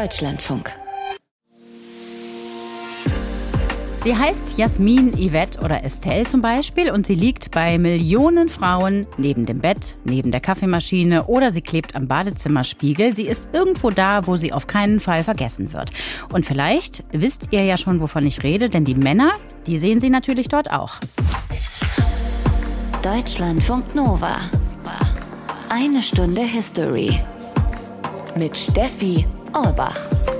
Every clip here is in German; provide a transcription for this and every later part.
Deutschlandfunk. Sie heißt Jasmin, Yvette oder Estelle zum Beispiel und sie liegt bei Millionen Frauen neben dem Bett, neben der Kaffeemaschine oder sie klebt am Badezimmerspiegel. Sie ist irgendwo da, wo sie auf keinen Fall vergessen wird. Und vielleicht wisst ihr ja schon, wovon ich rede, denn die Männer, die sehen sie natürlich dort auch. Deutschlandfunk Nova. Eine Stunde History. Mit Steffi Orbach.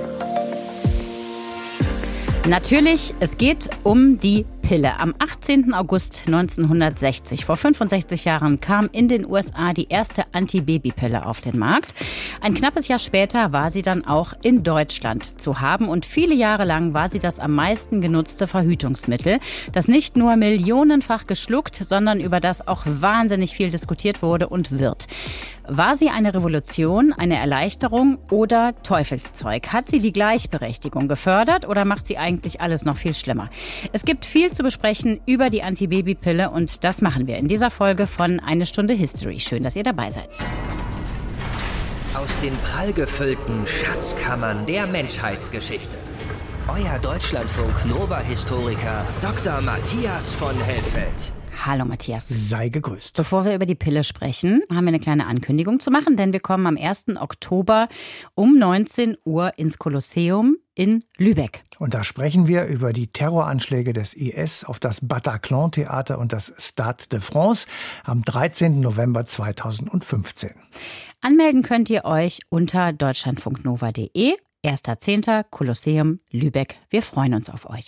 Natürlich, es geht um die Pille. Am 18. August 1960, vor 65 Jahren, kam in den USA die erste Antibabypille auf den Markt. Ein knappes Jahr später war sie dann auch in Deutschland zu haben und viele Jahre lang war sie das am meisten genutzte Verhütungsmittel, das nicht nur millionenfach geschluckt, sondern über das auch wahnsinnig viel diskutiert wurde und wird. War sie eine Revolution, eine Erleichterung oder Teufelszeug? Hat sie die Gleichberechtigung gefördert oder macht sie eigentlich alles noch viel schlimmer? Es gibt viel zu besprechen über die Antibabypille und das machen wir in dieser Folge von Eine Stunde History. Schön, dass ihr dabei seid. Aus den prallgefüllten Schatzkammern der Menschheitsgeschichte. Euer Deutschlandfunk-Nova-Historiker Dr. Matthias von Helfeld. Hallo Matthias. Sei gegrüßt. Bevor wir über die Pille sprechen, haben wir eine kleine Ankündigung zu machen, denn wir kommen am 1. Oktober um 19 Uhr ins Kolosseum in Lübeck. Und da sprechen wir über die Terroranschläge des IS auf das Bataclan-Theater und das Stade de France am 13. November 2015. Anmelden könnt ihr euch unter deutschlandfunknova.de. 1.10. Kolosseum Lübeck. Wir freuen uns auf euch.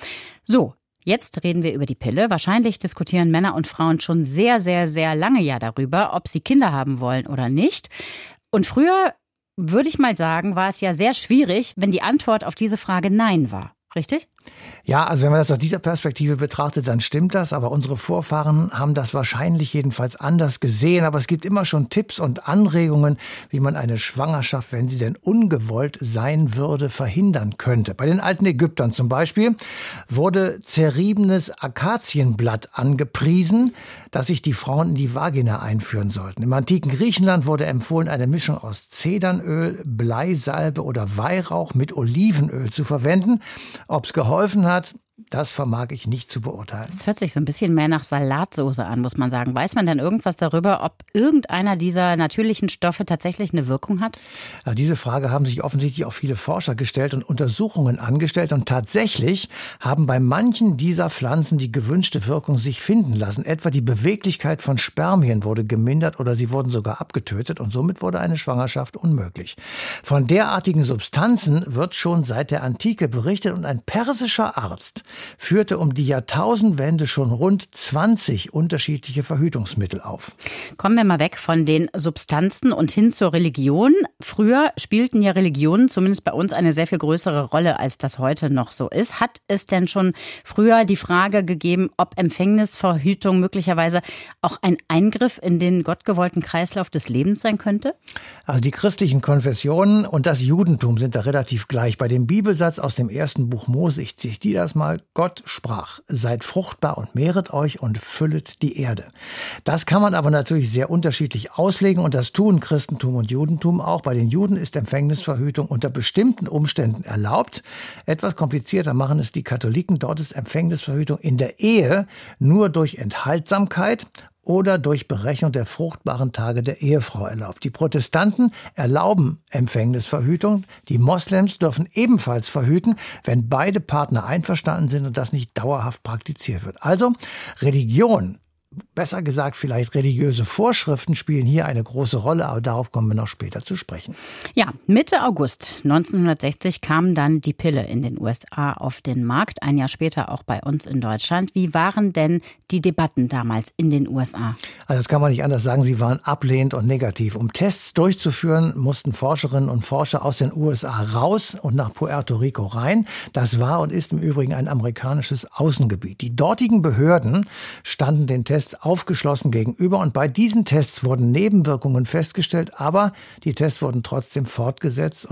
So. Jetzt reden wir über die Pille. Wahrscheinlich diskutieren Männer und Frauen schon sehr, sehr, sehr lange ja darüber, ob sie Kinder haben wollen oder nicht. Und früher, würde ich mal sagen, war es ja sehr schwierig, wenn die Antwort auf diese Frage Nein war. Richtig? Ja, also wenn man das aus dieser Perspektive betrachtet, dann stimmt das. Aber unsere Vorfahren haben das wahrscheinlich jedenfalls anders gesehen. Aber es gibt immer schon Tipps und Anregungen, wie man eine Schwangerschaft, wenn sie denn ungewollt sein würde, verhindern könnte. Bei den alten Ägyptern zum Beispiel wurde zerriebenes Akazienblatt angepriesen, das sich die Frauen in die Vagina einführen sollten. Im antiken Griechenland wurde empfohlen, eine Mischung aus Zedernöl, Bleisalbe oder Weihrauch mit Olivenöl zu verwenden. Ob es geholfen hat, das vermag ich nicht zu beurteilen. Das hört sich so ein bisschen mehr nach Salatsoße an, muss man sagen. Weiß man denn irgendwas darüber, ob irgendeiner dieser natürlichen Stoffe tatsächlich eine Wirkung hat? Ja, diese Frage haben sich offensichtlich auch viele Forscher gestellt und Untersuchungen angestellt. Und tatsächlich haben bei manchen dieser Pflanzen die gewünschte Wirkung sich finden lassen. Etwa die Beweglichkeit von Spermien wurde gemindert oder sie wurden sogar abgetötet. Und somit wurde eine Schwangerschaft unmöglich. Von derartigen Substanzen wird schon seit der Antike berichtet. Und ein persischer Arzt führte um die Jahrtausendwende schon rund 20 unterschiedliche Verhütungsmittel auf. Kommen wir mal weg von den Substanzen und hin zur Religion. Früher spielten ja Religionen, zumindest bei uns, eine sehr viel größere Rolle, als das heute noch so ist. Hat es denn schon früher die Frage gegeben, ob Empfängnisverhütung möglicherweise auch ein Eingriff in den gottgewollten Kreislauf des Lebens sein könnte? Also die christlichen Konfessionen und das Judentum sind da relativ gleich. Bei dem Bibelsatz aus dem ersten Buch Mose, ich zitiere das mal, Gott sprach, seid fruchtbar und mehret euch und füllet die Erde. Das kann man aber natürlich sehr unterschiedlich auslegen und das tun Christentum und Judentum auch. Bei den Juden ist Empfängnisverhütung unter bestimmten Umständen erlaubt. Etwas komplizierter machen es die Katholiken. Dort ist Empfängnisverhütung in der Ehe nur durch Enthaltsamkeit oder durch Berechnung der fruchtbaren Tage der Ehefrau erlaubt. Die Protestanten erlauben Empfängnisverhütung. Die Moslems dürfen ebenfalls verhüten, wenn beide Partner einverstanden sind und das nicht dauerhaft praktiziert wird. Also Religion, besser gesagt vielleicht religiöse Vorschriften spielen hier eine große Rolle, aber darauf kommen wir noch später zu sprechen. Ja, Mitte August 1960 kam dann die Pille in den USA auf den Markt, ein Jahr später auch bei uns in Deutschland. Wie waren denn die Debatten damals in den USA? Also das kann man nicht anders sagen, sie waren ablehnend und negativ. Um Tests durchzuführen, mussten Forscherinnen und Forscher aus den USA raus und nach Puerto Rico rein. Das war und ist im Übrigen ein amerikanisches Außengebiet. Die dortigen Behörden standen den Tests aufgeschlossen gegenüber und bei diesen Tests wurden Nebenwirkungen festgestellt, aber die Tests wurden trotzdem fortgesetzt und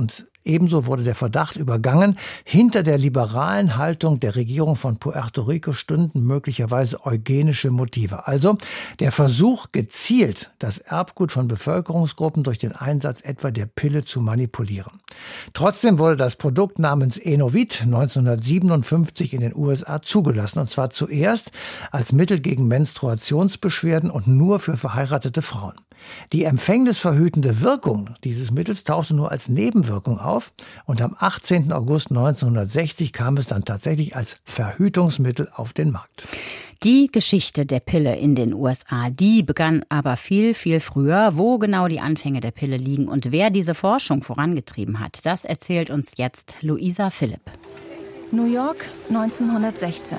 Ebenso wurde der Verdacht übergangen, hinter der liberalen Haltung der Regierung von Puerto Rico stünden möglicherweise eugenische Motive. Also der Versuch, gezielt das Erbgut von Bevölkerungsgruppen durch den Einsatz etwa der Pille zu manipulieren. Trotzdem wurde das Produkt namens Enovit 1957 in den USA zugelassen, und zwar zuerst als Mittel gegen Menstruationsbeschwerden und nur für verheiratete Frauen. Die empfängnisverhütende Wirkung dieses Mittels tauchte nur als Nebenwirkung auf und am 18. August 1960 kam es dann tatsächlich als Verhütungsmittel auf den Markt. Die Geschichte der Pille in den USA, die begann aber viel, viel früher. Wo genau die Anfänge der Pille liegen und wer diese Forschung vorangetrieben hat, das erzählt uns jetzt Luisa Philipp. New York, 1916.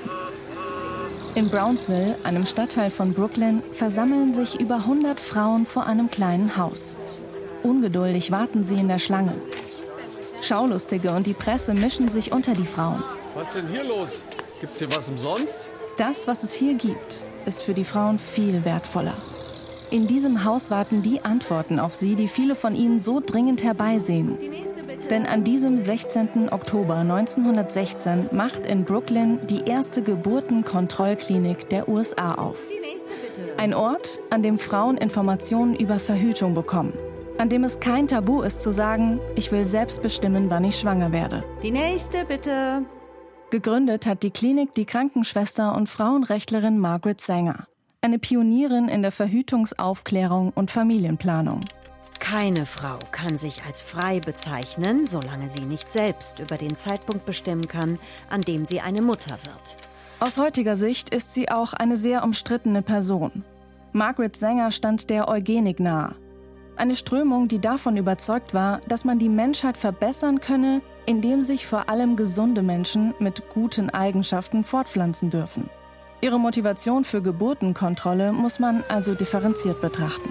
In Brownsville, einem Stadtteil von Brooklyn, versammeln sich über 100 Frauen vor einem kleinen Haus. Ungeduldig warten sie in der Schlange. Schaulustige und die Presse mischen sich unter die Frauen. Was ist denn hier los? Gibt's hier was umsonst? Das, was es hier gibt, ist für die Frauen viel wertvoller. In diesem Haus warten die Antworten auf sie, die viele von ihnen so dringend herbeisehen. Denn an diesem 16. Oktober 1916 macht in Brooklyn die erste Geburtenkontrollklinik der USA auf. Ein Ort, an dem Frauen Informationen über Verhütung bekommen. An dem es kein Tabu ist zu sagen, ich will selbst bestimmen, wann ich schwanger werde. Die nächste, bitte. Gegründet hat die Klinik die Krankenschwester und Frauenrechtlerin Margaret Sanger. Eine Pionierin in der Verhütungsaufklärung und Familienplanung. Keine Frau kann sich als frei bezeichnen, solange sie nicht selbst über den Zeitpunkt bestimmen kann, an dem sie eine Mutter wird. Aus heutiger Sicht ist sie auch eine sehr umstrittene Person. Margaret Sanger stand der Eugenik nahe. Eine Strömung, die davon überzeugt war, dass man die Menschheit verbessern könne, indem sich vor allem gesunde Menschen mit guten Eigenschaften fortpflanzen dürfen. Ihre Motivation für Geburtenkontrolle muss man also differenziert betrachten.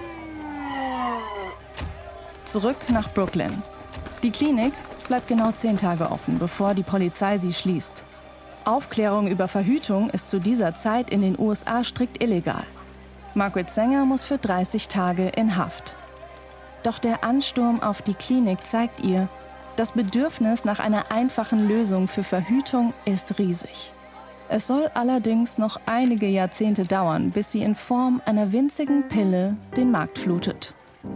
Zurück nach Brooklyn. Die Klinik bleibt genau 10 Tage offen, bevor die Polizei sie schließt. Aufklärung über Verhütung ist zu dieser Zeit in den USA strikt illegal. Margaret Sanger muss für 30 Tage in Haft. Doch der Ansturm auf die Klinik zeigt ihr, das Bedürfnis nach einer einfachen Lösung für Verhütung ist riesig. Es soll allerdings noch einige Jahrzehnte dauern, bis sie in Form einer winzigen Pille den Markt flutet.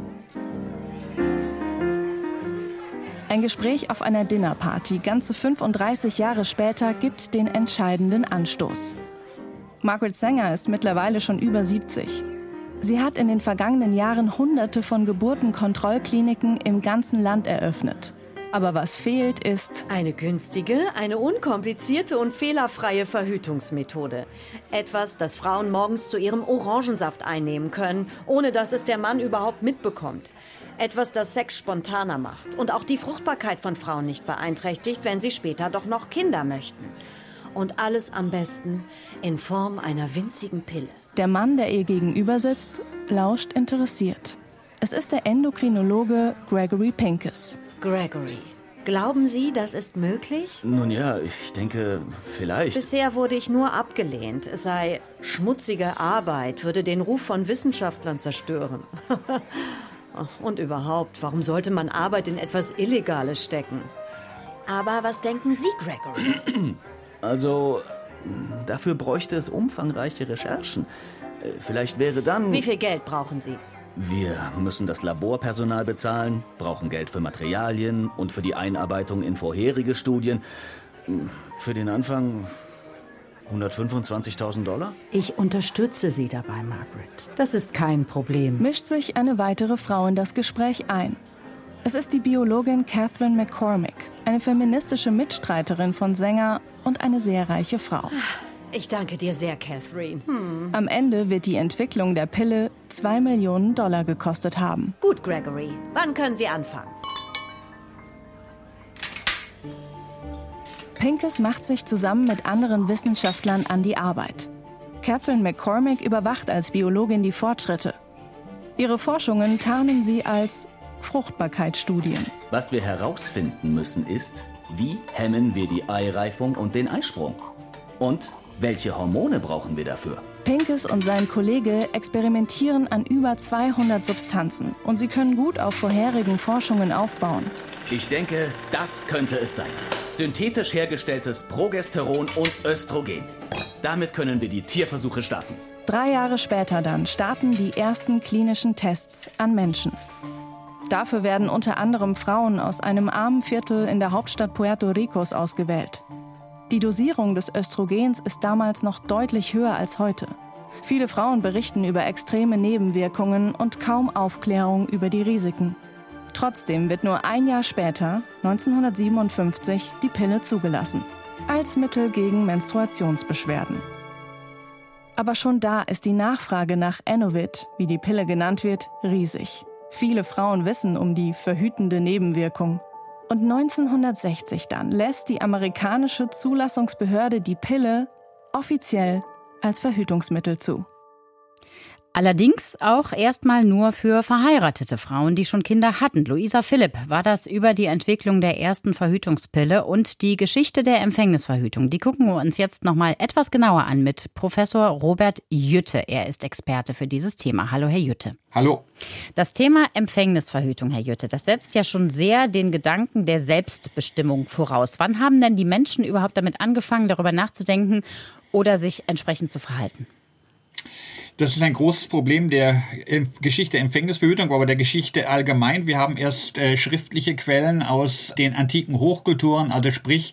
Ein Gespräch auf einer Dinnerparty ganze 35 Jahre später gibt den entscheidenden Anstoß. Margaret Sanger ist mittlerweile schon über 70. Sie hat in den vergangenen Jahren Hunderte von Geburtenkontrollkliniken im ganzen Land eröffnet. Aber was fehlt, ist eine günstige, eine unkomplizierte und fehlerfreie Verhütungsmethode. Etwas, das Frauen morgens zu ihrem Orangensaft einnehmen können, ohne dass es der Mann überhaupt mitbekommt. Etwas, das Sex spontaner macht und auch die Fruchtbarkeit von Frauen nicht beeinträchtigt, wenn sie später doch noch Kinder möchten. Und alles am besten in Form einer winzigen Pille. Der Mann, der ihr gegenüber sitzt, lauscht interessiert. Es ist der Endokrinologe Gregory Pincus. Gregory, glauben Sie, das ist möglich? Nun ja, ich denke, vielleicht. Bisher wurde ich nur abgelehnt. Es sei schmutzige Arbeit, würde den Ruf von Wissenschaftlern zerstören. Und überhaupt, warum sollte man Arbeit in etwas Illegales stecken? Aber was denken Sie, Gregory? Also, dafür bräuchte es umfangreiche Recherchen. Vielleicht wäre dann... Wie viel Geld brauchen Sie? Wir müssen das Laborpersonal bezahlen, brauchen Geld für Materialien und für die Einarbeitung in vorherige Studien. Für den Anfang $125.000? Ich unterstütze Sie dabei, Margaret. Das ist kein Problem. Mischt sich eine weitere Frau in das Gespräch ein. Es ist die Biologin Catherine McCormick, eine feministische Mitstreiterin von Sanger und eine sehr reiche Frau. Ich danke dir sehr, Catherine. Am Ende wird die Entwicklung der Pille $2 Millionen gekostet haben. Gut, Gregory. Wann können Sie anfangen? Pincus macht sich zusammen mit anderen Wissenschaftlern an die Arbeit. Catherine McCormick überwacht als Biologin die Fortschritte. Ihre Forschungen tarnen sie als Fruchtbarkeitsstudien. Was wir herausfinden müssen ist, wie hemmen wir die Eireifung und den Eisprung? Und welche Hormone brauchen wir dafür? Pincus und sein Kollege experimentieren an über 200 Substanzen und sie können gut auf vorherigen Forschungen aufbauen. Ich denke, das könnte es sein. Synthetisch hergestelltes Progesteron und Östrogen. Damit können wir die Tierversuche starten. 3 Jahre später dann starten die ersten klinischen Tests an Menschen. Dafür werden unter anderem Frauen aus einem armen Viertel in der Hauptstadt Puerto Ricos ausgewählt. Die Dosierung des Östrogens ist damals noch deutlich höher als heute. Viele Frauen berichten über extreme Nebenwirkungen und kaum Aufklärung über die Risiken. Trotzdem wird nur 1 Jahr später, 1957, die Pille zugelassen. Als Mittel gegen Menstruationsbeschwerden. Aber schon da ist die Nachfrage nach Enovit, wie die Pille genannt wird, riesig. Viele Frauen wissen um die verhütende Nebenwirkung. Und 1960 dann lässt die amerikanische Zulassungsbehörde die Pille offiziell als Verhütungsmittel zu. Allerdings auch erstmal nur für verheiratete Frauen, die schon Kinder hatten. Luisa Philipp war das über die Entwicklung der ersten Verhütungspille und die Geschichte der Empfängnisverhütung. Die gucken wir uns jetzt nochmal etwas genauer an mit Professor Robert Jütte. Er ist Experte für dieses Thema. Hallo, Herr Jütte. Hallo. Das Thema Empfängnisverhütung, Herr Jütte, das setzt ja schon sehr den Gedanken der Selbstbestimmung voraus. Wann haben denn die Menschen überhaupt damit angefangen, darüber nachzudenken oder sich entsprechend zu verhalten? Das ist ein großes Problem der Geschichte der Empfängnisverhütung, aber der Geschichte allgemein. Wir haben erst schriftliche Quellen aus den antiken Hochkulturen, also sprich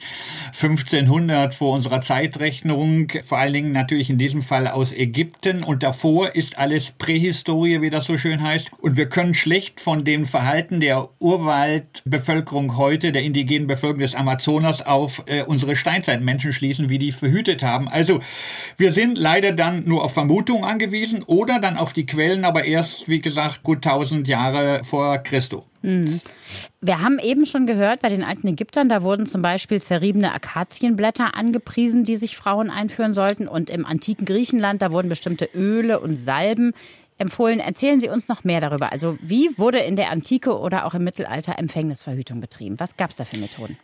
1500 vor unserer Zeitrechnung, vor allen Dingen natürlich in diesem Fall aus Ägypten. Und davor ist alles Prähistorie, wie das so schön heißt. Und wir können schlecht von dem Verhalten der Urwaldbevölkerung heute, der indigenen Bevölkerung des Amazonas, auf unsere Steinzeitmenschen schließen, wie die verhütet haben. Also wir sind leider dann nur auf Vermutungen angewiesen. Oder dann auf die Quellen, aber erst, wie gesagt, gut 1000 Jahre vor Christo. Wir haben eben schon gehört, bei den alten Ägyptern, da wurden zum Beispiel zerriebene Akazienblätter angepriesen, die sich Frauen einführen sollten. Und im antiken Griechenland, da wurden bestimmte Öle und Salben empfohlen. Erzählen Sie uns noch mehr darüber. Also wie wurde in der Antike oder auch im Mittelalter Empfängnisverhütung betrieben? Was gab es da für Methoden?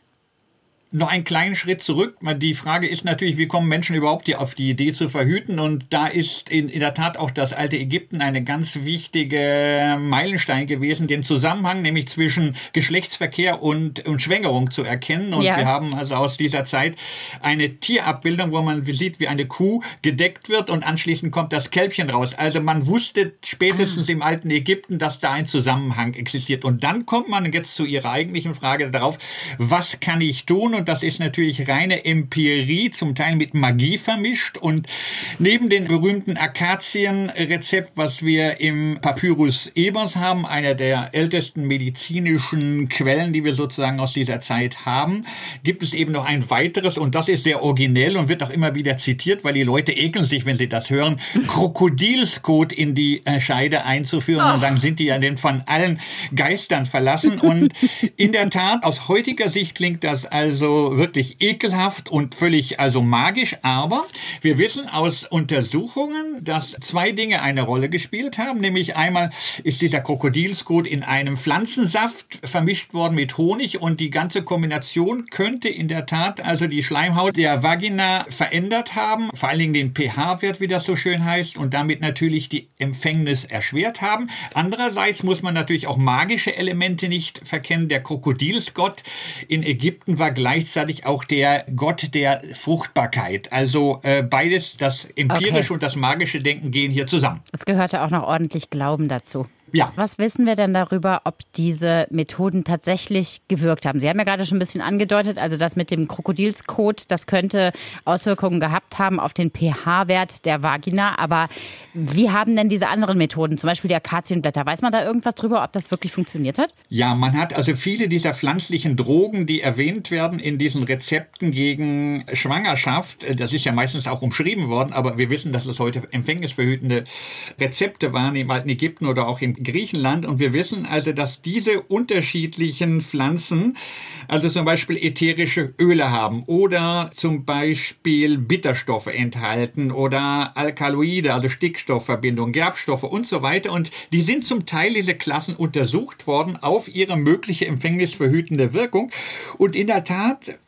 Noch einen kleinen Schritt zurück. Die Frage ist natürlich, wie kommen Menschen überhaupt auf die Idee zu verhüten? Und da ist in der Tat auch das alte Ägypten eine ganz wichtige Meilenstein gewesen, den Zusammenhang nämlich zwischen Geschlechtsverkehr und Schwängerung zu erkennen. Und wir haben also aus dieser Zeit eine Tierabbildung, wo man sieht, wie eine Kuh gedeckt wird und anschließend kommt das Kälbchen raus. Also man wusste spätestens im alten Ägypten, dass da ein Zusammenhang existiert. Und dann kommt man jetzt zu Ihrer eigentlichen Frage darauf, was kann ich tun? Und das ist natürlich reine Empirie, zum Teil mit Magie vermischt. Und neben dem berühmten Akazienrezept, was wir im Papyrus Ebers haben, einer der ältesten medizinischen Quellen, die wir sozusagen aus dieser Zeit haben, gibt es eben noch ein weiteres, und das ist sehr originell und wird auch immer wieder zitiert, weil die Leute ekeln sich, wenn sie das hören, Krokodilskot in die Scheide einzuführen und sagen, sind die ja denn von allen Geistern verlassen. Und in der Tat, aus heutiger Sicht klingt das also wirklich ekelhaft und völlig magisch, aber wir wissen aus Untersuchungen, dass 2 Dinge eine Rolle gespielt haben, nämlich einmal ist dieser Krokodilskot in einem Pflanzensaft vermischt worden mit Honig und die ganze Kombination könnte in der Tat also die Schleimhaut der Vagina verändert haben, vor allen Dingen den pH-Wert, wie das so schön heißt, und damit natürlich die Empfängnis erschwert haben. Andererseits muss man natürlich auch magische Elemente nicht verkennen. Der Krokodilsgott in Ägypten war gleichzeitig auch der Gott der Fruchtbarkeit. Also beides, das empirische und das magische Denken gehen hier zusammen. Es gehörte auch noch ordentlich Glauben dazu. Ja. Was wissen wir denn darüber, ob diese Methoden tatsächlich gewirkt haben? Sie haben ja gerade schon ein bisschen angedeutet, also das mit dem Krokodilskot, das könnte Auswirkungen gehabt haben auf den pH-Wert der Vagina. Aber wie haben denn diese anderen Methoden, zum Beispiel die Akazienblätter, weiß man da irgendwas drüber, ob das wirklich funktioniert hat? Ja, man hat also viele dieser pflanzlichen Drogen, die erwähnt werden in diesen Rezepten gegen Schwangerschaft, das ist ja meistens auch umschrieben worden, aber wir wissen, dass es heute empfängnisverhütende Rezepte waren im alten Ägypten oder auch im Griechenland, und wir wissen also, dass diese unterschiedlichen Pflanzen also zum Beispiel ätherische Öle haben oder zum Beispiel Bitterstoffe enthalten oder Alkaloide, also Stickstoffverbindungen, Gerbstoffe und so weiter, und die sind zum Teil, diese Klassen, untersucht worden auf ihre mögliche empfängnisverhütende Wirkung, und in der Tat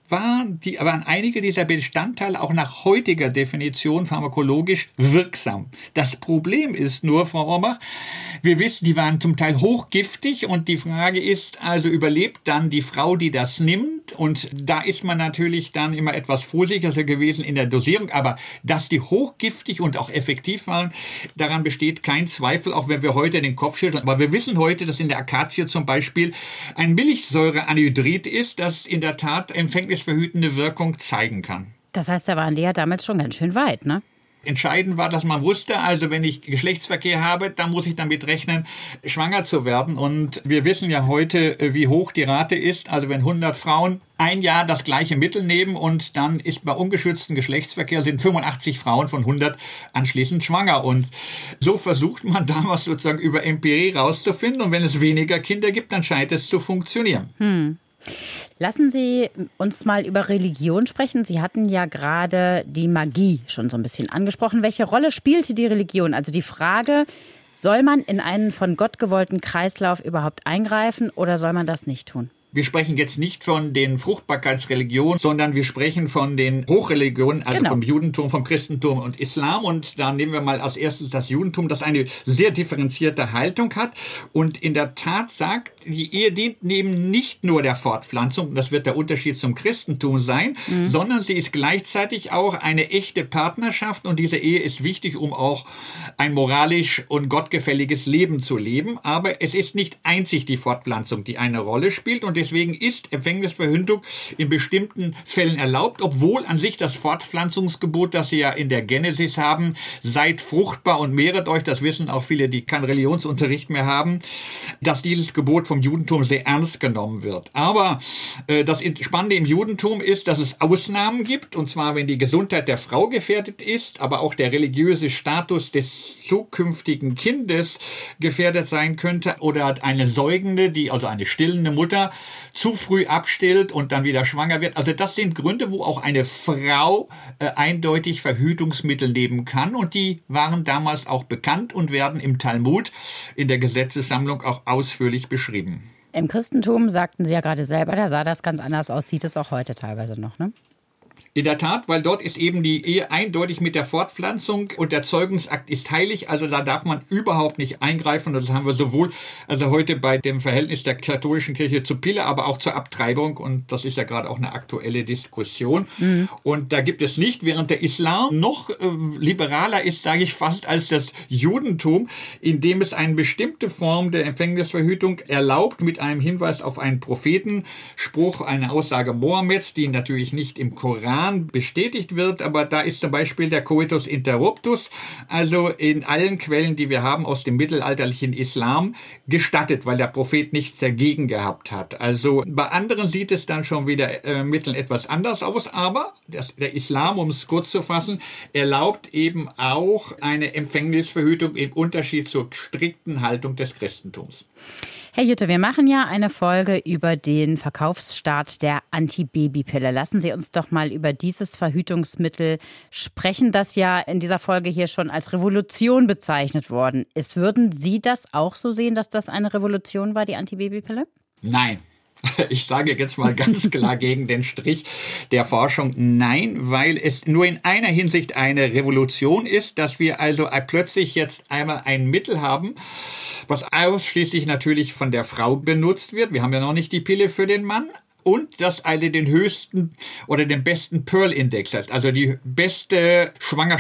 waren einige dieser Bestandteile auch nach heutiger Definition pharmakologisch wirksam. Das Problem ist nur, Frau Orbach, wir wissen, die waren zum Teil hochgiftig und die Frage ist, also überlebt dann die Frau, die das nimmt? Und da ist man natürlich dann immer etwas vorsichtiger gewesen in der Dosierung, aber dass die hochgiftig und auch effektiv waren, daran besteht kein Zweifel, auch wenn wir heute den Kopf schütteln. Aber wir wissen heute, dass in der Akazie zum Beispiel ein Milchsäureanhydrid ist, das in der Tat empfängnisverhütende Wirkung zeigen kann. Das heißt, da waren die ja damals schon ganz schön weit, ne? Entscheidend war, dass man wusste, also wenn ich Geschlechtsverkehr habe, dann muss ich damit rechnen, schwanger zu werden. Und wir wissen ja heute, wie hoch die Rate ist. Also wenn 100 Frauen ein Jahr das gleiche Mittel nehmen und dann ist bei ungeschütztem Geschlechtsverkehr sind 85 Frauen von 100 anschließend schwanger. Und so versucht man damals sozusagen über Empirie rauszufinden. Und wenn es weniger Kinder gibt, dann scheint es zu funktionieren. Lassen Sie uns mal über Religion sprechen. Sie hatten ja gerade die Magie schon so ein bisschen angesprochen. Welche Rolle spielte die Religion? Also die Frage, soll man in einen von Gott gewollten Kreislauf überhaupt eingreifen oder soll man das nicht tun? Wir sprechen jetzt nicht von den Fruchtbarkeitsreligionen, sondern wir sprechen von den Hochreligionen, also vom Judentum, vom Christentum und Islam. Und da nehmen wir mal als erstes das Judentum, das eine sehr differenzierte Haltung hat. Und in der Tat sagt, die Ehe dient neben nicht nur der Fortpflanzung, das wird der Unterschied zum Christentum sein, sondern sie ist gleichzeitig auch eine echte Partnerschaft. Und diese Ehe ist wichtig, um auch ein moralisch und gottgefälliges Leben zu leben. Aber es ist nicht einzig die Fortpflanzung, die eine Rolle spielt. Und deswegen ist Empfängnisverhütung in bestimmten Fällen erlaubt, obwohl an sich das Fortpflanzungsgebot, das Sie ja in der Genesis haben, seid fruchtbar und mehret euch, das wissen auch viele, die keinen Religionsunterricht mehr haben, dass dieses Gebot vom Judentum sehr ernst genommen wird. Aber das Spannende im Judentum ist, dass es Ausnahmen gibt, und zwar, wenn die Gesundheit der Frau gefährdet ist, aber auch der religiöse Status des zukünftigen Kindes gefährdet sein könnte oder eine Säugende, also eine stillende Mutter, zu früh abstillt und dann wieder schwanger wird. Also das sind Gründe, wo auch eine Frau eindeutig Verhütungsmittel nehmen kann, und die waren damals auch bekannt und werden im Talmud in der Gesetzessammlung auch ausführlich beschrieben. Im Christentum, sagten Sie ja gerade selber, da sah das ganz anders aus, sieht es auch heute teilweise noch, ne? In der Tat, weil dort ist eben die Ehe eindeutig mit der Fortpflanzung und der Zeugungsakt ist heilig, also da darf man überhaupt nicht eingreifen, und das haben wir sowohl heute bei dem Verhältnis der katholischen Kirche zur Pille, aber auch zur Abtreibung, und das ist ja gerade auch eine aktuelle Diskussion. Und da gibt es nicht, während der Islam noch liberaler ist, sage ich fast, als das Judentum, indem es eine bestimmte Form der Empfängnisverhütung erlaubt, mit einem Hinweis auf einen Prophetenspruch, eine Aussage Mohammeds, die natürlich nicht im Koran bestätigt wird, aber da ist zum Beispiel der Coitus interruptus, also in allen Quellen, die wir haben aus dem mittelalterlichen Islam, gestattet, weil der Prophet nichts dagegen gehabt hat. Also bei anderen sieht es dann schon wieder Mitteln etwas anders aus, aber der Islam, um es kurz zu fassen, erlaubt eben auch eine Empfängnisverhütung im Unterschied zur strikten Haltung des Christentums. Herr Jütte, wir machen ja eine Folge über den Verkaufsstart der Antibabypille. Lassen Sie uns doch mal über dieses Verhütungsmittel sprechen, das ja in dieser Folge hier schon als Revolution bezeichnet worden ist. Würden Sie das auch so sehen, dass das eine Revolution war, die Antibabypille? Nein. Ich sage jetzt mal ganz klar gegen den Strich der Forschung nein, weil es nur in einer Hinsicht eine Revolution ist, dass wir also plötzlich jetzt einmal ein Mittel haben, was ausschließlich natürlich von der Frau benutzt wird. Wir haben ja noch nicht die Pille für den Mann. Und das eine den höchsten oder den besten Pearl-Index hat, also die beste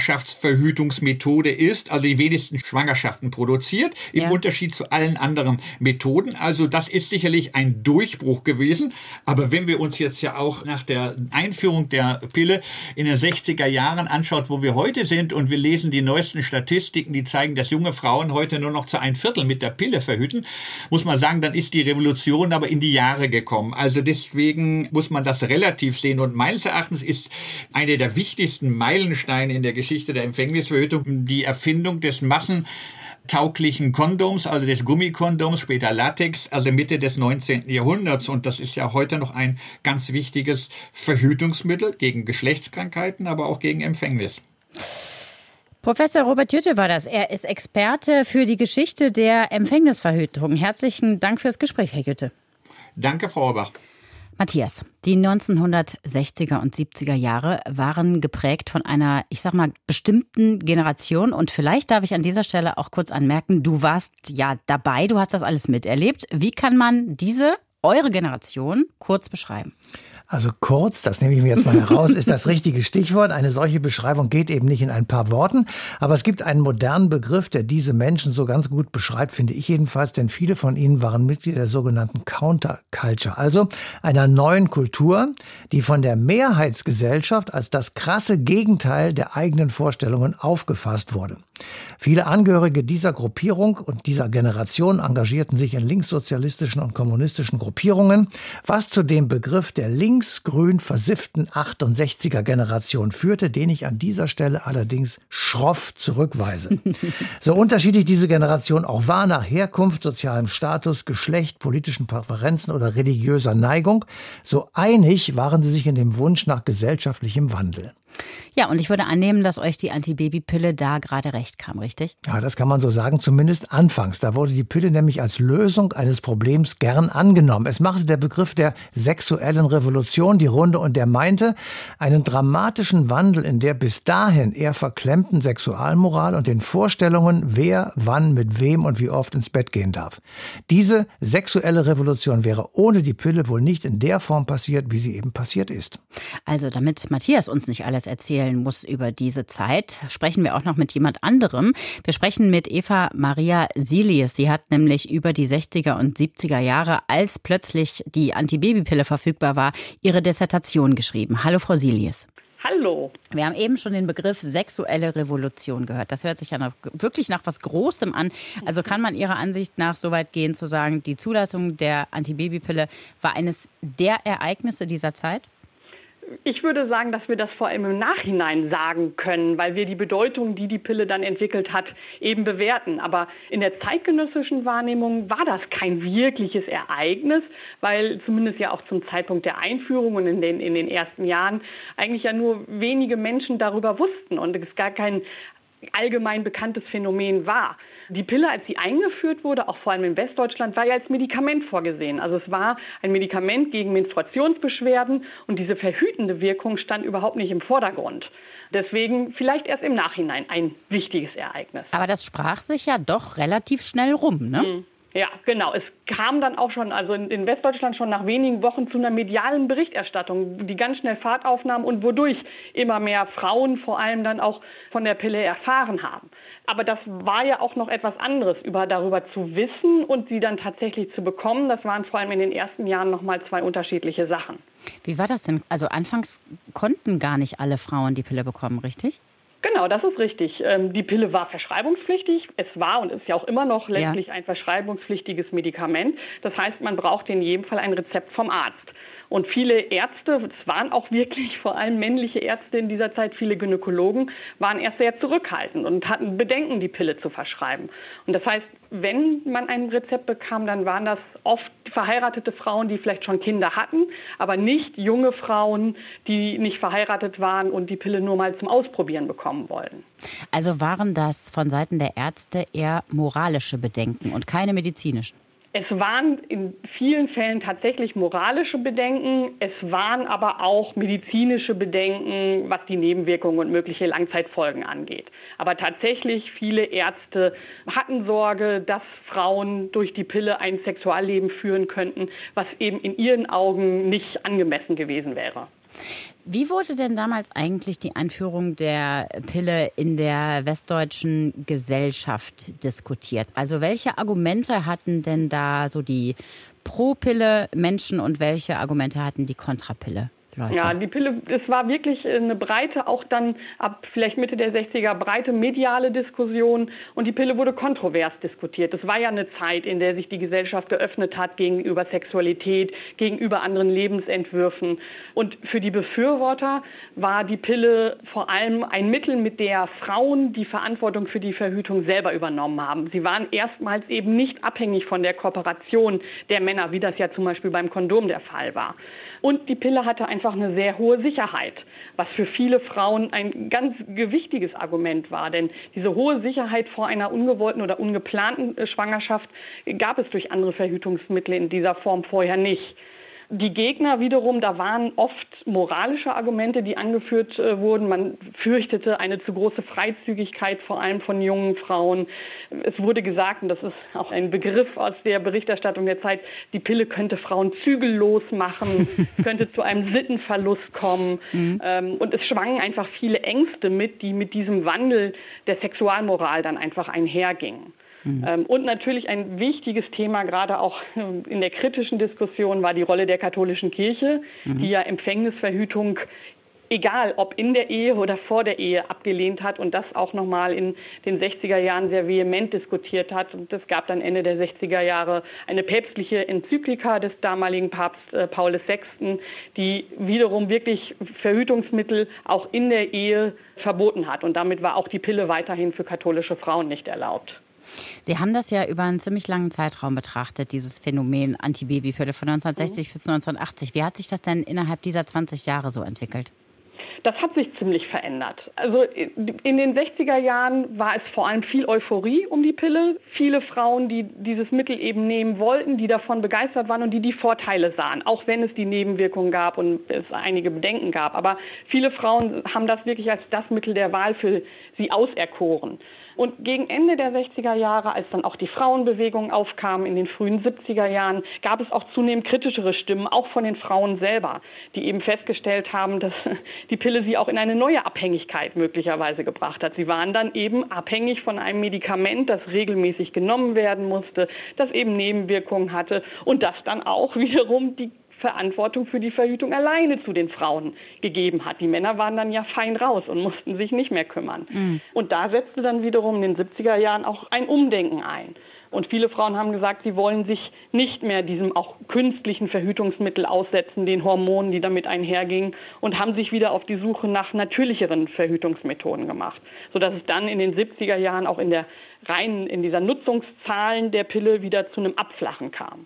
Schwangerschaftsverhütungsmethode ist, also die wenigsten Schwangerschaften produziert, im Unterschied zu allen anderen Methoden. Also das ist sicherlich ein Durchbruch gewesen. Aber wenn wir uns jetzt ja auch nach der Einführung der Pille in den 60er Jahren anschaut, wo wir heute sind, und wir lesen die neuesten Statistiken, die zeigen, dass junge Frauen heute nur noch zu 1/4 mit der Pille verhüten, muss man sagen, dann ist die Revolution aber in die Jahre gekommen. Also deswegen muss man das relativ sehen. Und meines Erachtens ist eine der wichtigsten Meilensteine in der Geschichte der Empfängnisverhütung die Erfindung des massentauglichen Kondoms, also des Gummikondoms, später Latex, also Mitte des 19. Jahrhunderts. Und das ist ja heute noch ein ganz wichtiges Verhütungsmittel gegen Geschlechtskrankheiten, aber auch gegen Empfängnis. Professor Robert Jütte war das. Er ist Experte für die Geschichte der Empfängnisverhütung. Herzlichen Dank fürs Gespräch, Herr Jütte. Danke, Frau Orbach. Matthias, die 1960er und 70er Jahre waren geprägt von einer, ich sag mal, bestimmten Generation. Und vielleicht darf ich an dieser Stelle auch kurz anmerken, du warst ja dabei, du hast das alles miterlebt. Wie kann man eure Generation kurz beschreiben? Also kurz, das nehme ich mir jetzt mal heraus, ist das richtige Stichwort. Eine solche Beschreibung geht eben nicht in ein paar Worten. Aber es gibt einen modernen Begriff, der diese Menschen so ganz gut beschreibt, finde ich jedenfalls. Denn viele von ihnen waren Mitglieder der sogenannten Counterculture. Also einer neuen Kultur, die von der Mehrheitsgesellschaft als das krasse Gegenteil der eigenen Vorstellungen aufgefasst wurde. Viele Angehörige dieser Gruppierung und dieser Generation engagierten sich in linkssozialistischen und kommunistischen Gruppierungen, was zu dem Begriff der linksgrün versifften 68er-Generation führte, den ich an dieser Stelle allerdings schroff zurückweise. So unterschiedlich diese Generation auch war nach Herkunft, sozialem Status, Geschlecht, politischen Präferenzen oder religiöser Neigung, so einig waren sie sich in dem Wunsch nach gesellschaftlichem Wandel. Ja, und ich würde annehmen, dass euch die Antibabypille da gerade recht kam, richtig? Ja, das kann man so sagen, zumindest anfangs. Da wurde die Pille nämlich als Lösung eines Problems gern angenommen. Es machte der Begriff der sexuellen Revolution die Runde und der meinte einen dramatischen Wandel in der bis dahin eher verklemmten Sexualmoral und den Vorstellungen, wer, wann, mit wem und wie oft ins Bett gehen darf. Diese sexuelle Revolution wäre ohne die Pille wohl nicht in der Form passiert, wie sie eben passiert ist. Also damit Matthias uns nicht alles erzählen muss über diese Zeit, sprechen wir auch noch mit jemand anderem. Wir sprechen mit Eva Maria Silius. Sie hat nämlich über die 60er und 70er Jahre, als plötzlich die Antibabypille verfügbar war, ihre Dissertation geschrieben. Hallo, Frau Silius. Hallo. Wir haben eben schon den Begriff sexuelle Revolution gehört. Das hört sich ja wirklich nach was Großem an. Also kann man Ihrer Ansicht nach so weit gehen, zu sagen, die Zulassung der Antibabypille war eines der Ereignisse dieser Zeit? Ich würde sagen, dass wir das vor allem im Nachhinein sagen können, weil wir die Bedeutung, die die Pille dann entwickelt hat, eben bewerten. Aber in der zeitgenössischen Wahrnehmung war das kein wirkliches Ereignis, weil zumindest ja auch zum Zeitpunkt der Einführung und in den ersten Jahren eigentlich ja nur wenige Menschen darüber wussten und es gar kein allgemein bekanntes Phänomen war. Die Pille, als sie eingeführt wurde, auch vor allem in Westdeutschland, war ja als Medikament vorgesehen. Also es war ein Medikament gegen Menstruationsbeschwerden und diese verhütende Wirkung stand überhaupt nicht im Vordergrund. Deswegen vielleicht erst im Nachhinein ein wichtiges Ereignis. Aber das sprach sich ja doch relativ schnell rum, ne? Ja, genau. Es kam dann auch schon, also in Westdeutschland schon nach wenigen Wochen zu einer medialen Berichterstattung, die ganz schnell Fahrt aufnahm und wodurch immer mehr Frauen vor allem dann auch von der Pille erfahren haben. Aber das war ja auch noch etwas anderes, darüber zu wissen und sie dann tatsächlich zu bekommen. Das waren vor allem in den ersten Jahren noch mal zwei unterschiedliche Sachen. Wie war das denn? Also anfangs konnten gar nicht alle Frauen die Pille bekommen, richtig? Genau, das ist richtig. Die Pille war verschreibungspflichtig. Es war und ist ja auch immer noch letztlich ein verschreibungspflichtiges Medikament. Das heißt, man brauchte in jedem Fall ein Rezept vom Arzt. Und viele Ärzte, es waren auch wirklich vor allem männliche Ärzte in dieser Zeit, viele Gynäkologen, waren erst sehr zurückhaltend und hatten Bedenken, die Pille zu verschreiben. Und das heißt, wenn man ein Rezept bekam, dann waren das oft verheiratete Frauen, die vielleicht schon Kinder hatten, aber nicht junge Frauen, die nicht verheiratet waren und die Pille nur mal zum Ausprobieren bekommen wollten. Also waren das von Seiten der Ärzte eher moralische Bedenken und keine medizinischen? Es waren in vielen Fällen tatsächlich moralische Bedenken. Es waren aber auch medizinische Bedenken, was die Nebenwirkungen und mögliche Langzeitfolgen angeht. Aber tatsächlich viele Ärzte hatten Sorge, dass Frauen durch die Pille ein Sexualleben führen könnten, was eben in ihren Augen nicht angemessen gewesen wäre. Wie wurde denn damals eigentlich die Einführung der Pille in der westdeutschen Gesellschaft diskutiert? Also welche Argumente hatten denn da so die Pro-Pille-Menschen und welche Argumente hatten die Kontrapille? Leute. Ja, die Pille, es war wirklich eine breite, auch dann ab vielleicht Mitte der 60er, breite mediale Diskussion und die Pille wurde kontrovers diskutiert. Es war ja eine Zeit, in der sich die Gesellschaft geöffnet hat gegenüber Sexualität, gegenüber anderen Lebensentwürfen. Und für die Befürworter war die Pille vor allem ein Mittel, mit der Frauen die Verantwortung für die Verhütung selber übernommen haben. Sie waren erstmals eben nicht abhängig von der Kooperation der Männer, wie das ja zum Beispiel beim Kondom der Fall war. Und die Pille hatte einfach eine sehr hohe Sicherheit, was für viele Frauen ein ganz gewichtiges Argument war. Denn diese hohe Sicherheit vor einer ungewollten oder ungeplanten Schwangerschaft gab es durch andere Verhütungsmittel in dieser Form vorher nicht. Die Gegner wiederum, da waren oft moralische Argumente, die angeführt wurden. Man fürchtete eine zu große Freizügigkeit, vor allem von jungen Frauen. Es wurde gesagt, und das ist auch ein Begriff aus der Berichterstattung der Zeit, die Pille könnte Frauen zügellos machen, könnte zu einem Sittenverlust kommen. Und es schwangen einfach viele Ängste mit, die mit diesem Wandel der Sexualmoral dann einfach einhergingen. Und natürlich ein wichtiges Thema, gerade auch in der kritischen Diskussion, war die Rolle der katholischen Kirche, die ja Empfängnisverhütung, egal ob in der Ehe oder vor der Ehe, abgelehnt hat und das auch nochmal in den 60er Jahren sehr vehement diskutiert hat. Und es gab dann Ende der 60er Jahre eine päpstliche Enzyklika des damaligen Papst Paul VI., die wiederum wirklich Verhütungsmittel auch in der Ehe verboten hat. Und damit war auch die Pille weiterhin für katholische Frauen nicht erlaubt. Sie haben das ja über einen ziemlich langen Zeitraum betrachtet, dieses Phänomen Antibabypille von 1960 bis 1980. Wie hat sich das denn innerhalb dieser 20 Jahre so entwickelt? Das hat sich ziemlich verändert. Also in den 60er Jahren war es vor allem viel Euphorie um die Pille. Viele Frauen, die dieses Mittel eben nehmen wollten, die davon begeistert waren und die Vorteile sahen, auch wenn es die Nebenwirkungen gab und es einige Bedenken gab. Aber viele Frauen haben das wirklich als das Mittel der Wahl für sie auserkoren. Und gegen Ende der 60er Jahre, als dann auch die Frauenbewegung aufkam, in den frühen 70er Jahren, gab es auch zunehmend kritischere Stimmen, auch von den Frauen selber, die eben festgestellt haben, dass die Pille sie auch in eine neue Abhängigkeit möglicherweise gebracht hat. Sie waren dann eben abhängig von einem Medikament, das regelmäßig genommen werden musste, das eben Nebenwirkungen hatte und das dann auch wiederum die Verantwortung für die Verhütung alleine zu den Frauen gegeben hat. Die Männer waren dann ja fein raus und mussten sich nicht mehr kümmern. Und da setzte dann wiederum in den 70er Jahren auch ein Umdenken ein. Und viele Frauen haben gesagt, sie wollen sich nicht mehr diesem auch künstlichen Verhütungsmittel aussetzen, den Hormonen, die damit einhergingen, und haben sich wieder auf die Suche nach natürlicheren Verhütungsmethoden gemacht. Sodass es dann in den 70er Jahren auch in dieser Nutzungszahlen der Pille wieder zu einem Abflachen kam.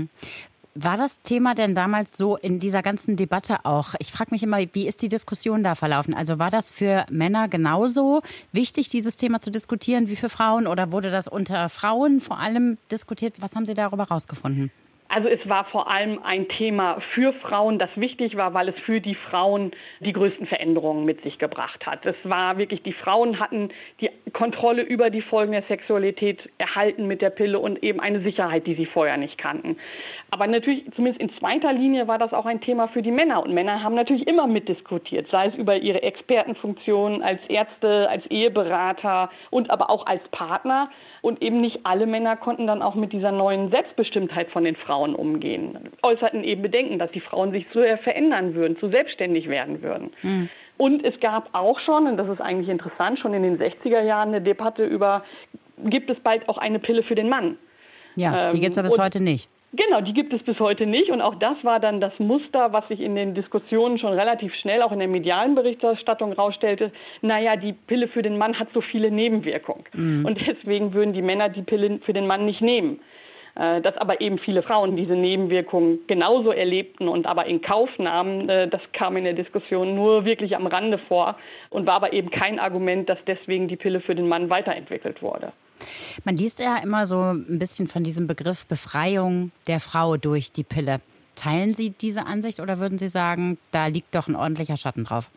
War das Thema denn damals so in dieser ganzen Debatte auch? Ich frage mich immer, wie ist die Diskussion da verlaufen? Also war das für Männer genauso wichtig, dieses Thema zu diskutieren wie für Frauen? Oder wurde das unter Frauen vor allem diskutiert? Was haben Sie darüber rausgefunden? Also es war vor allem ein Thema für Frauen, das wichtig war, weil es für die Frauen die größten Veränderungen mit sich gebracht hat. Es war wirklich, die Frauen hatten die Kontrolle über die Folgen der Sexualität erhalten mit der Pille und eben eine Sicherheit, die sie vorher nicht kannten. Aber natürlich, zumindest in zweiter Linie, war das auch ein Thema für die Männer. Und Männer haben natürlich immer mitdiskutiert, sei es über ihre Expertenfunktion als Ärzte, als Eheberater und aber auch als Partner. Und eben nicht alle Männer konnten dann auch mit dieser neuen Selbstbestimmtheit von den Frauen umgehen, äußerten eben Bedenken, dass die Frauen sich so verändern würden, zu selbstständig werden würden. Und es gab auch schon, und das ist eigentlich interessant, schon in den 60er Jahren eine Debatte über, gibt es bald auch eine Pille für den Mann? Ja, die gibt es aber bis heute nicht. Genau, die gibt es bis heute nicht. Und auch das war dann das Muster, was sich in den Diskussionen schon relativ schnell auch in der medialen Berichterstattung rausstellte. Naja, die Pille für den Mann hat so viele Nebenwirkungen. Und deswegen würden die Männer die Pille für den Mann nicht nehmen. Dass aber eben viele Frauen diese Nebenwirkungen genauso erlebten und aber in Kauf nahmen, das kam in der Diskussion nur wirklich am Rande vor und war aber eben kein Argument, dass deswegen die Pille für den Mann weiterentwickelt wurde. Man liest ja immer so ein bisschen von diesem Begriff Befreiung der Frau durch die Pille. Teilen Sie diese Ansicht oder würden Sie sagen, da liegt doch ein ordentlicher Schatten drauf?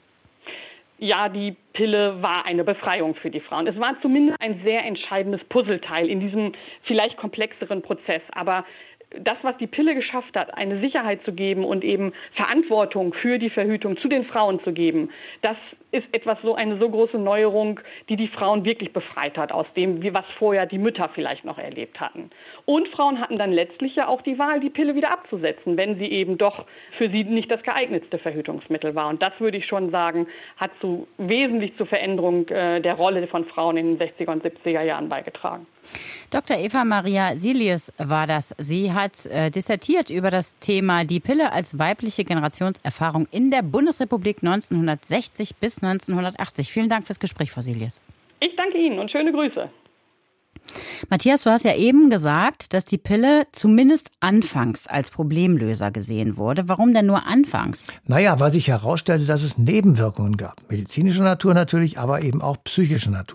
Ja, die Pille war eine Befreiung für die Frauen. Es war zumindest ein sehr entscheidendes Puzzleteil in diesem vielleicht komplexeren Prozess. Aber das, was die Pille geschafft hat, eine Sicherheit zu geben und eben Verantwortung für die Verhütung zu den Frauen zu geben, das ist eine so große Neuerung, die Frauen wirklich befreit hat aus dem, was vorher die Mütter vielleicht noch erlebt hatten. Und Frauen hatten dann letztlich ja auch die Wahl, die Pille wieder abzusetzen, wenn sie eben doch für sie nicht das geeignetste Verhütungsmittel war. Und das würde ich schon sagen, hat wesentlich zur Veränderung der Rolle von Frauen in den 60er und 70er Jahren beigetragen. Dr. Eva Maria Silius war das. Sie hat dissertiert über das Thema die Pille als weibliche Generationserfahrung in der Bundesrepublik 1960 bis 1980. Vielen Dank fürs Gespräch, Frau Silius. Ich danke Ihnen und schöne Grüße. Matthias, du hast ja eben gesagt, dass die Pille zumindest anfangs als Problemlöser gesehen wurde. Warum denn nur anfangs? Naja, weil sich herausstellte, dass es Nebenwirkungen gab. Medizinischer Natur natürlich, aber eben auch psychischer Natur.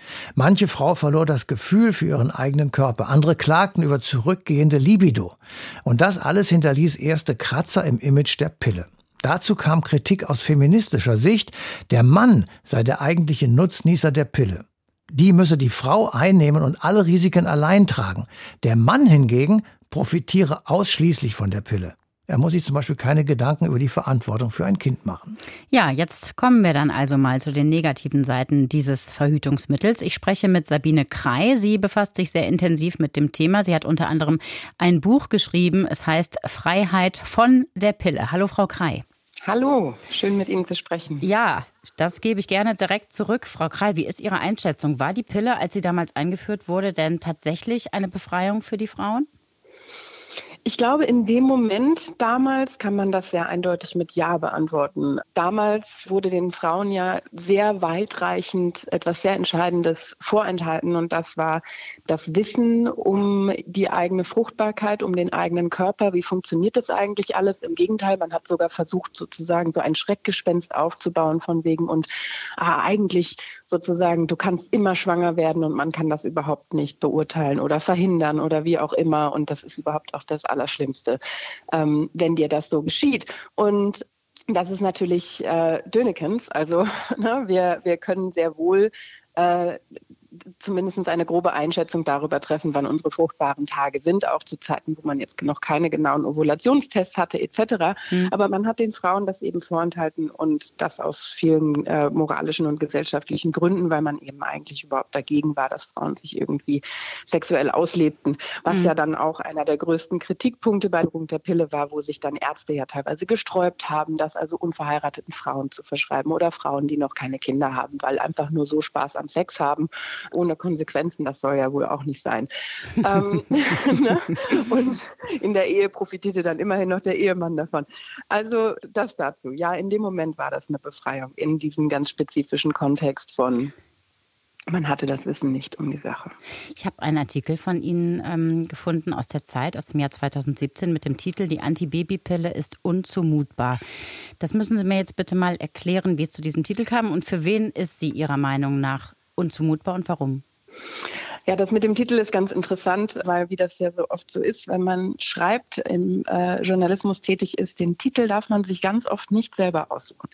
Manche Frau verlor das Gefühl für ihren eigenen Körper. Andere klagten über zurückgehende Libido. Und das alles hinterließ erste Kratzer im Image der Pille. Dazu kam Kritik aus feministischer Sicht. Der Mann sei der eigentliche Nutznießer der Pille. Die müsse die Frau einnehmen und alle Risiken allein tragen. Der Mann hingegen profitiere ausschließlich von der Pille. Er muss sich zum Beispiel keine Gedanken über die Verantwortung für ein Kind machen. Ja, jetzt kommen wir dann also mal zu den negativen Seiten dieses Verhütungsmittels. Ich spreche mit Sabine Krey. Sie befasst sich sehr intensiv mit dem Thema. Sie hat unter anderem ein Buch geschrieben. Es heißt Freiheit von der Pille. Hallo, Frau Krey. Hallo, schön mit Ihnen zu sprechen. Ja, das gebe ich gerne direkt zurück. Frau Krey, wie ist Ihre Einschätzung? War die Pille, als sie damals eingeführt wurde, denn tatsächlich eine Befreiung für die Frauen? Ich glaube, in dem Moment damals kann man das sehr eindeutig mit Ja beantworten. Damals wurde den Frauen ja sehr weitreichend etwas sehr Entscheidendes vorenthalten. Und das war das Wissen um die eigene Fruchtbarkeit, um den eigenen Körper. Wie funktioniert das eigentlich alles? Im Gegenteil, man hat sogar versucht, sozusagen so ein Schreckgespenst aufzubauen von wegen und eigentlich sozusagen, du kannst immer schwanger werden und man kann das überhaupt nicht beurteilen oder verhindern oder wie auch immer. Und das ist überhaupt auch das Allerschlimmste, wenn dir das so geschieht. Und das ist natürlich Dönekens. Also wir können sehr wohl zumindest eine grobe Einschätzung darüber treffen, wann unsere fruchtbaren Tage sind, auch zu Zeiten, wo man jetzt noch keine genauen Ovulationstests hatte etc. Aber man hat den Frauen das eben vorenthalten und das aus vielen moralischen und gesellschaftlichen Gründen, weil man eben eigentlich überhaupt dagegen war, dass Frauen sich irgendwie sexuell auslebten. Was ja dann auch einer der größten Kritikpunkte bei der Pille war, wo sich dann Ärzte ja teilweise gesträubt haben, das also unverheirateten Frauen zu verschreiben oder Frauen, die noch keine Kinder haben, weil einfach nur so Spaß am Sex haben, ohne Konsequenzen, das soll ja wohl auch nicht sein. Ne? Und in der Ehe profitierte dann immerhin noch der Ehemann davon. Also das dazu. Ja, in dem Moment war das eine Befreiung in diesem ganz spezifischen Kontext von man hatte das Wissen nicht um die Sache. Ich habe einen Artikel von Ihnen gefunden aus der Zeit, aus dem Jahr 2017 mit dem Titel Die Antibabypille ist unzumutbar. Das müssen Sie mir jetzt bitte mal erklären, wie es zu diesem Titel kam und für wen ist sie Ihrer Meinung nach unzumutbar und warum? Ja, das mit dem Titel ist ganz interessant, weil wie das ja so oft so ist, wenn man schreibt, im Journalismus tätig ist, den Titel darf man sich ganz oft nicht selber aussuchen.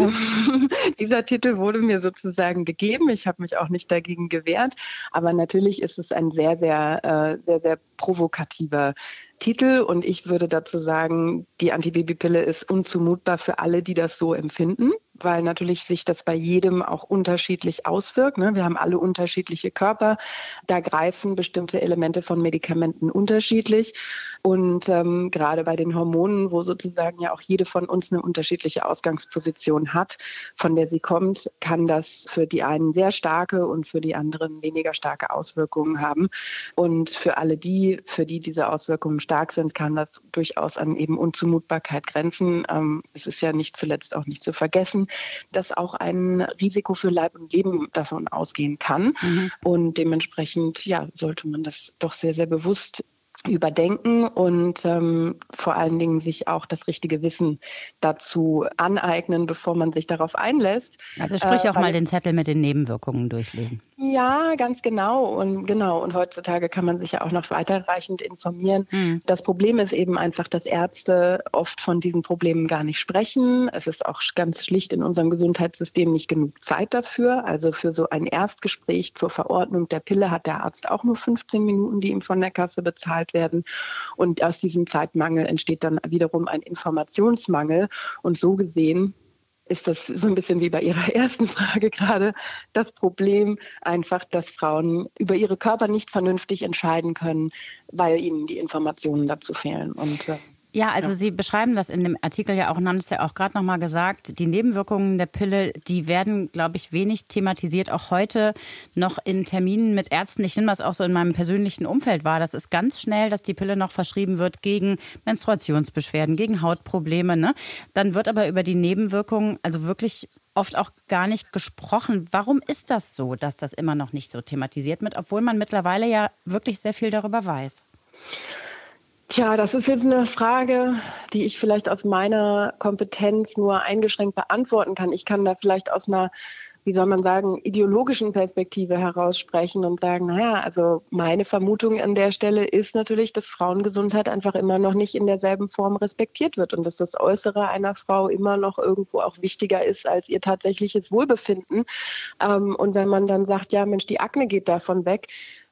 Dieser Titel wurde mir sozusagen gegeben. Ich habe mich auch nicht dagegen gewehrt. Aber natürlich ist es ein sehr, sehr provokativer Titel und ich würde dazu sagen, die Antibabypille ist unzumutbar für alle, die das so empfinden, weil natürlich sich das bei jedem auch unterschiedlich auswirkt. Ne? Wir haben alle unterschiedliche Körper, da greifen bestimmte Elemente von Medikamenten unterschiedlich und gerade bei den Hormonen, wo sozusagen ja auch jede von uns eine unterschiedliche Ausgangsposition hat, von der sie kommt, kann das für die einen sehr starke und für die anderen weniger starke Auswirkungen haben und für alle für die diese Auswirkungen stark sind, kann das durchaus an eben Unzumutbarkeit grenzen. Es ist ja nicht zuletzt auch nicht zu vergessen, dass auch ein Risiko für Leib und Leben davon ausgehen kann. Und dementsprechend sollte man das doch sehr, sehr bewusst überdenken und vor allen Dingen sich auch das richtige Wissen dazu aneignen, bevor man sich darauf einlässt. Also sprich auch mal den Zettel mit den Nebenwirkungen durchlesen. Ja, ganz genau. Und heutzutage kann man sich ja auch noch weiterreichend informieren. Das Problem ist eben einfach, dass Ärzte oft von diesen Problemen gar nicht sprechen. Es ist auch ganz schlicht in unserem Gesundheitssystem nicht genug Zeit dafür. Also für so ein Erstgespräch zur Verordnung der Pille hat der Arzt auch nur 15 Minuten, die ihm von der Kasse bezahlt werden. Und aus diesem Zeitmangel entsteht dann wiederum ein Informationsmangel. Und so gesehen ist das so ein bisschen wie bei Ihrer ersten Frage gerade das Problem einfach, dass Frauen über ihre Körper nicht vernünftig entscheiden können, weil ihnen die Informationen dazu fehlen. Und ja, also Sie beschreiben das in dem Artikel ja auch und haben es ja auch gerade nochmal gesagt. Die Nebenwirkungen der Pille, die werden, glaube ich, wenig thematisiert. Auch heute noch in Terminen mit Ärzten. Ich nehme das auch so in meinem persönlichen Umfeld wahr. Das ist ganz schnell, dass die Pille noch verschrieben wird gegen Menstruationsbeschwerden, gegen Hautprobleme. Ne? Dann wird aber über die Nebenwirkungen also wirklich oft auch gar nicht gesprochen. Warum ist das so, dass das immer noch nicht so thematisiert wird, obwohl man mittlerweile ja wirklich sehr viel darüber weiß? Tja, das ist jetzt eine Frage, die ich vielleicht aus meiner Kompetenz nur eingeschränkt beantworten kann. Ich kann da vielleicht aus einer wie soll man sagen, ideologischen Perspektive heraussprechen und sagen, naja, also meine Vermutung an der Stelle ist natürlich, dass Frauengesundheit einfach immer noch nicht in derselben Form respektiert wird und dass das Äußere einer Frau immer noch irgendwo auch wichtiger ist als ihr tatsächliches Wohlbefinden. Und wenn man dann sagt, ja Mensch, die Akne geht davon weg,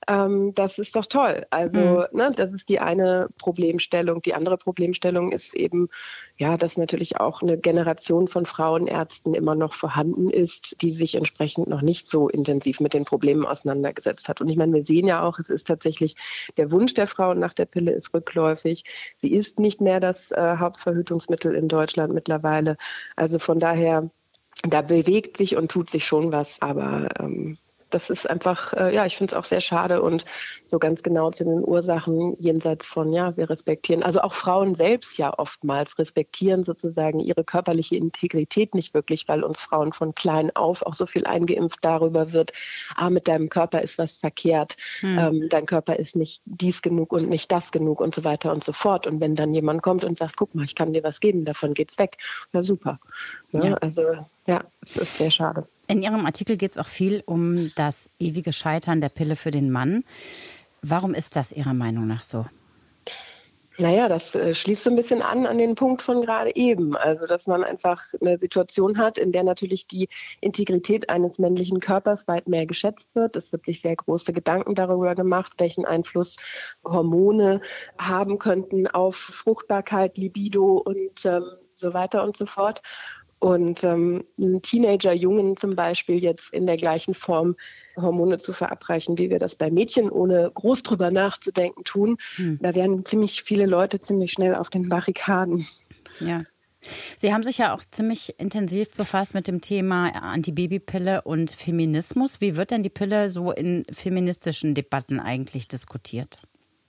das ist doch toll. Also das ist die eine Problemstellung. Die andere Problemstellung ist eben, ja, dass natürlich auch eine Generation von Frauenärzten immer noch vorhanden ist, die sich entsprechend noch nicht so intensiv mit den Problemen auseinandergesetzt hat. Und ich meine, wir sehen ja auch, es ist tatsächlich der Wunsch der Frauen nach der Pille ist rückläufig. Sie ist nicht mehr das Hauptverhütungsmittel in Deutschland mittlerweile. Also von daher, da bewegt sich und tut sich schon was, aber das ist einfach, ich finde es auch sehr schade und so ganz genau zu den Ursachen jenseits von, ja, wir respektieren, also auch Frauen selbst ja oftmals respektieren sozusagen ihre körperliche Integrität nicht wirklich, weil uns Frauen von klein auf auch so viel eingeimpft darüber wird, mit deinem Körper ist was verkehrt, dein Körper ist nicht dies genug und nicht das genug und so weiter und so fort. Und wenn dann jemand kommt und sagt, guck mal, ich kann dir was geben, davon geht's weg, na super. Ja. Also ja, es ist sehr schade. In Ihrem Artikel geht es auch viel um das ewige Scheitern der Pille für den Mann. Warum ist das Ihrer Meinung nach so? Naja, das schließt so ein bisschen an den Punkt von gerade eben. Also, dass man einfach eine Situation hat, in der natürlich die Integrität eines männlichen Körpers weit mehr geschätzt wird. Es wird sich sehr große Gedanken darüber gemacht, welchen Einfluss Hormone haben könnten auf Fruchtbarkeit, Libido und so weiter und so fort. Und einen Teenager-Jungen zum Beispiel jetzt in der gleichen Form Hormone zu verabreichen, wie wir das bei Mädchen, ohne groß drüber nachzudenken tun, da wären ziemlich viele Leute ziemlich schnell auf den Barrikaden. Ja. Sie haben sich ja auch ziemlich intensiv befasst mit dem Thema Antibabypille und Feminismus. Wie wird denn die Pille so in feministischen Debatten eigentlich diskutiert?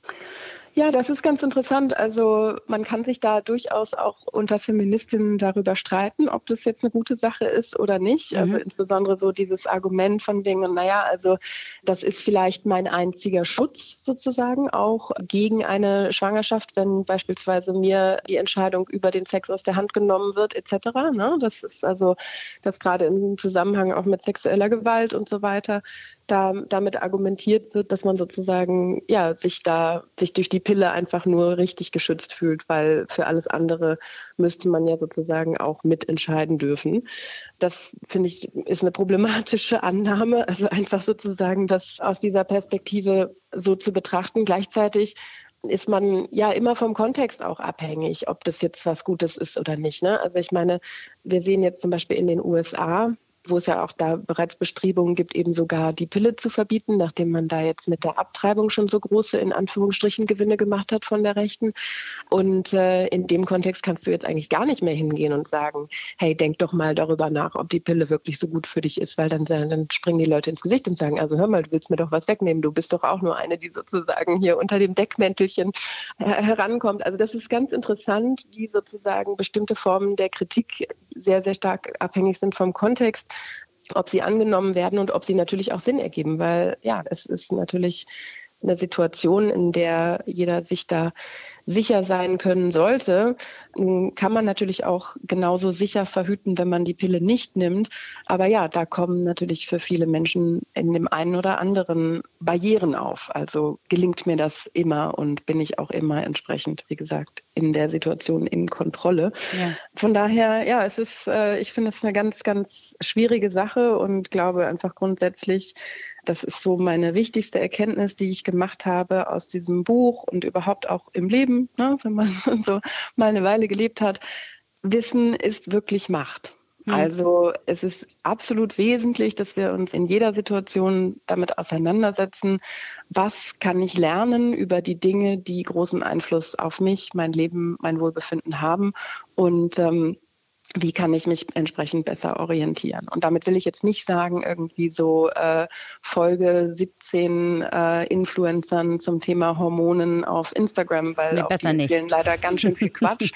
Ja, das ist ganz interessant. Also man kann sich da durchaus auch unter Feministinnen darüber streiten, ob das jetzt eine gute Sache ist oder nicht. Also insbesondere so dieses Argument von wegen, naja, also das ist vielleicht mein einziger Schutz sozusagen auch gegen eine Schwangerschaft, wenn beispielsweise mir die Entscheidung über den Sex aus der Hand genommen wird etc. Ne? Das ist also, das gerade im Zusammenhang auch mit sexueller Gewalt und so weiter, damit argumentiert wird, dass man sozusagen ja sich durch die Pille einfach nur richtig geschützt fühlt, weil für alles andere müsste man ja sozusagen auch mitentscheiden dürfen. Das, finde ich, ist eine problematische Annahme, also einfach sozusagen das aus dieser Perspektive so zu betrachten. Gleichzeitig ist man ja immer vom Kontext auch abhängig, ob das jetzt was Gutes ist oder nicht. Ne? Also ich meine, wir sehen jetzt zum Beispiel in den USA, wo es ja auch da bereits Bestrebungen gibt, eben sogar die Pille zu verbieten, nachdem man da jetzt mit der Abtreibung schon so große, in Anführungsstrichen, Gewinne gemacht hat von der Rechten. Und in dem Kontext kannst du jetzt eigentlich gar nicht mehr hingehen und sagen, hey, denk doch mal darüber nach, ob die Pille wirklich so gut für dich ist, weil dann springen die Leute ins Gesicht und sagen, also hör mal, du willst mir doch was wegnehmen, du bist doch auch nur eine, die sozusagen hier unter dem Deckmäntelchen herankommt. Also das ist ganz interessant, wie sozusagen bestimmte Formen der Kritik sehr, sehr stark abhängig sind vom Kontext, ob sie angenommen werden und ob sie natürlich auch Sinn ergeben, weil ja, es ist natürlich eine Situation, in der jeder sich da sicher sein können sollte. Nun kann man natürlich auch genauso sicher verhüten, wenn man die Pille nicht nimmt. Aber ja, da kommen natürlich für viele Menschen in dem einen oder anderen Barrieren auf. Also gelingt mir das immer und bin ich auch immer entsprechend, wie gesagt, in der Situation in Kontrolle. Ja. Von daher, ja, es ist, ich finde es eine ganz, ganz schwierige Sache und glaube einfach grundsätzlich, das ist so meine wichtigste Erkenntnis, die ich gemacht habe aus diesem Buch und überhaupt auch im Leben, ne, wenn man so mal eine Weile gelebt hat. Wissen ist wirklich Macht. Also es ist absolut wesentlich, dass wir uns in jeder Situation damit auseinandersetzen, was kann ich lernen über die Dinge, die großen Einfluss auf mich, mein Leben, mein Wohlbefinden haben und wie kann ich mich entsprechend besser orientieren. Und damit will ich jetzt nicht sagen, irgendwie so Folge 17 Influencern zum Thema Hormonen auf Instagram, weil auf die fehlen leider ganz schön viel Quatsch,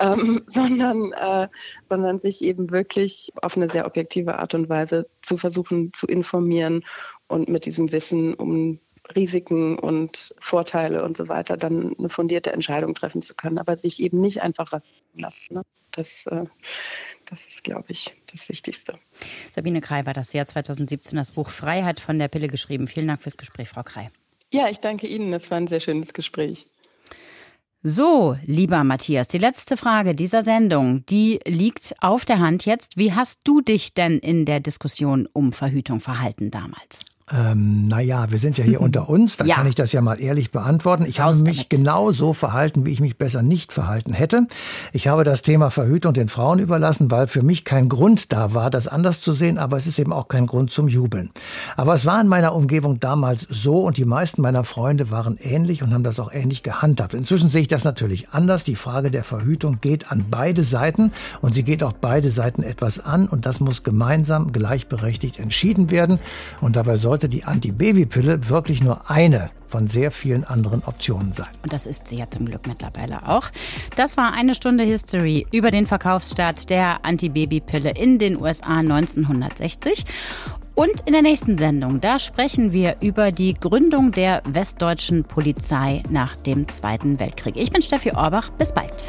sondern sich eben wirklich auf eine sehr objektive Art und Weise zu versuchen zu informieren und mit diesem Wissen Risiken und Vorteile und so weiter, dann eine fundierte Entscheidung treffen zu können, aber sich eben nicht einfach rasieren lassen. Ne? Das ist, glaube ich, das Wichtigste. Sabine Krey war das Jahr 2017, das Buch Freiheit von der Pille geschrieben. Vielen Dank fürs Gespräch, Frau Krey. Ja, ich danke Ihnen. Das war ein sehr schönes Gespräch. So, lieber Matthias, die letzte Frage dieser Sendung, die liegt auf der Hand jetzt. Wie hast du dich denn in der Diskussion um Verhütung verhalten damals? Wir sind ja hier unter uns, da kann ich das ja mal ehrlich beantworten. Ich habe mich genau so verhalten, wie ich mich besser nicht verhalten hätte. Ich habe das Thema Verhütung den Frauen überlassen, weil für mich kein Grund da war, das anders zu sehen, aber es ist eben auch kein Grund zum Jubeln. Aber es war in meiner Umgebung damals so und die meisten meiner Freunde waren ähnlich und haben das auch ähnlich gehandhabt. Inzwischen sehe ich das natürlich anders. Die Frage der Verhütung geht an beide Seiten und sie geht auch beide Seiten etwas an und das muss gemeinsam gleichberechtigt entschieden werden und dabei sollte die Antibabypille wirklich nur eine von sehr vielen anderen Optionen sein. Und das ist sie ja zum Glück mittlerweile auch. Das war eine Stunde History über den Verkaufsstart der Antibabypille in den USA 1960. Und in der nächsten Sendung, da sprechen wir über die Gründung der westdeutschen Polizei nach dem Zweiten Weltkrieg. Ich bin Steffi Orbach. Bis bald.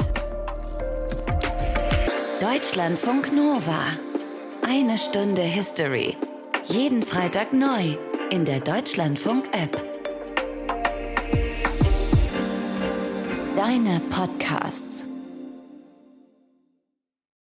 Deutschlandfunk Nova. Eine Stunde History. Jeden Freitag neu in der Deutschlandfunk-App. Deine Podcasts.